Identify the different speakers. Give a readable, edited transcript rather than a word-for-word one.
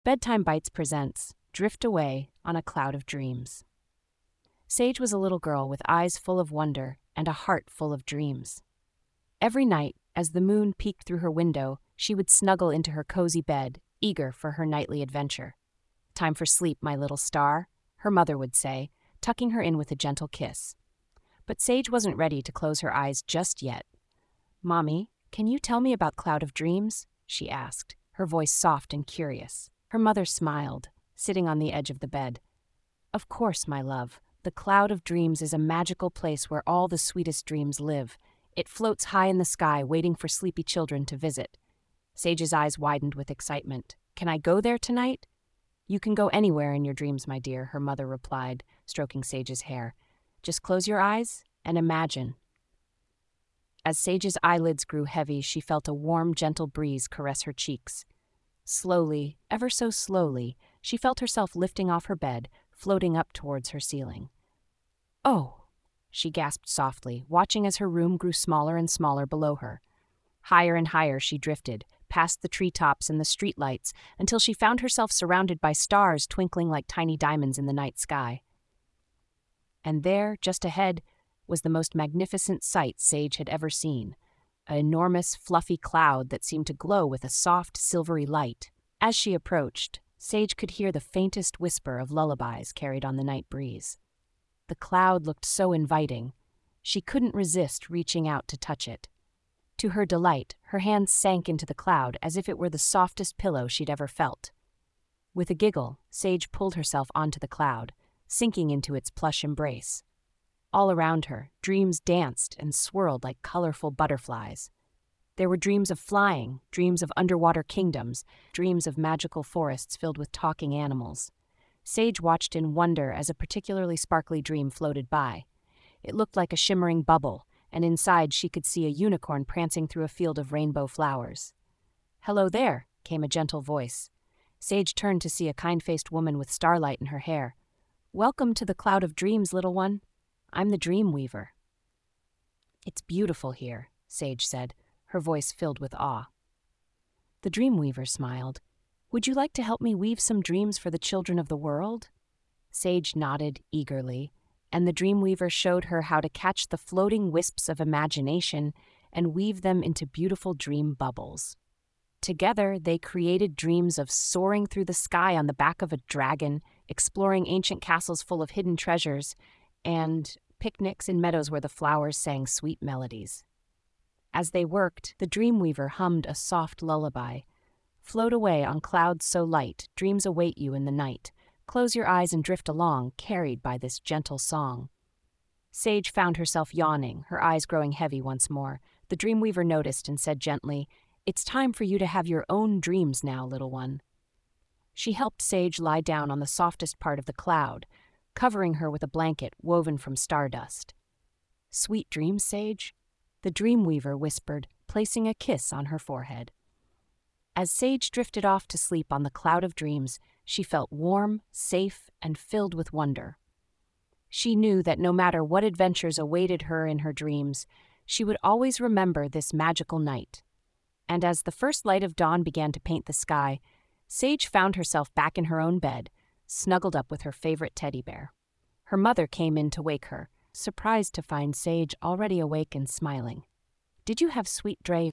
Speaker 1: Bedtime Bites presents Drift Away on a Cloud of Dreams. Sage was a little girl with eyes full of wonder and a heart full of dreams. Every night, as the moon peeked through her window, she would snuggle into her cozy bed, eager for her nightly adventure. "Time for sleep, my little star," her mother would say, tucking her in with a gentle kiss. But Sage wasn't ready to close her eyes just yet. "Mommy, can you tell me about Cloud of Dreams?" she asked, her voice soft and curious. Her mother smiled, sitting on the edge of the bed. "Of course, my love. The Cloud of Dreams is a magical place where all the sweetest dreams live. It floats high in the sky, waiting for sleepy children to visit." Sage's eyes widened with excitement. "Can I go there tonight?" "You can go anywhere in your dreams, my dear," her mother replied, stroking Sage's hair. "Just close your eyes and imagine." As Sage's eyelids grew heavy, she felt a warm, gentle breeze caress her cheeks. Slowly, ever so slowly, she felt herself lifting off her bed, floating up towards her ceiling. "Oh!" she gasped softly, watching as her room grew smaller and smaller below her. Higher and higher she drifted, past the treetops and the streetlights, until she found herself surrounded by stars twinkling like tiny diamonds in the night sky. And there, just ahead, was the most magnificent sight Sage had ever seen. An enormous, fluffy cloud that seemed to glow with a soft, silvery light. As she approached, Sage could hear the faintest whisper of lullabies carried on the night breeze. The cloud looked so inviting. She couldn't resist reaching out to touch it. To her delight, her hands sank into the cloud as if it were the softest pillow she'd ever felt. With a giggle, Sage pulled herself onto the cloud, sinking into its plush embrace. All around her, dreams danced and swirled like colorful butterflies. There were dreams of flying, dreams of underwater kingdoms, dreams of magical forests filled with talking animals. Sage watched in wonder as a particularly sparkly dream floated by. It looked like a shimmering bubble, and inside she could see a unicorn prancing through a field of rainbow flowers. "Hello there," came a gentle voice. Sage turned to see a kind-faced woman with starlight in her hair. "Welcome to the Cloud of Dreams, little one. I'm the Dream Weaver." "It's beautiful here," Sage said, her voice filled with awe. The Dream Weaver smiled. "Would you like to help me weave some dreams for the children of the world?" Sage nodded eagerly, and the Dream Weaver showed her how to catch the floating wisps of imagination and weave them into beautiful dream bubbles. Together, they created dreams of soaring through the sky on the back of a dragon, exploring ancient castles full of hidden treasures, and picnics in meadows where the flowers sang sweet melodies. As they worked, the Dreamweaver hummed a soft lullaby. "Float away on clouds so light, dreams await you in the night. Close your eyes and drift along, carried by this gentle song." Sage found herself yawning, her eyes growing heavy once more. The Dreamweaver noticed and said gently, "It's time for you to have your own dreams now, little one." She helped Sage lie down on the softest part of the cloud, covering her with a blanket woven from stardust. "Sweet dreams, Sage," the Dreamweaver whispered, placing a kiss on her forehead. As Sage drifted off to sleep on the Cloud of Dreams, she felt warm, safe, and filled with wonder. She knew that no matter what adventures awaited her in her dreams, she would always remember this magical night. And as the first light of dawn began to paint the sky, Sage found herself back in her own bed, snuggled up with her favorite teddy bear. Her mother came in to wake her, surprised to find Sage already awake and smiling. "Did you have sweet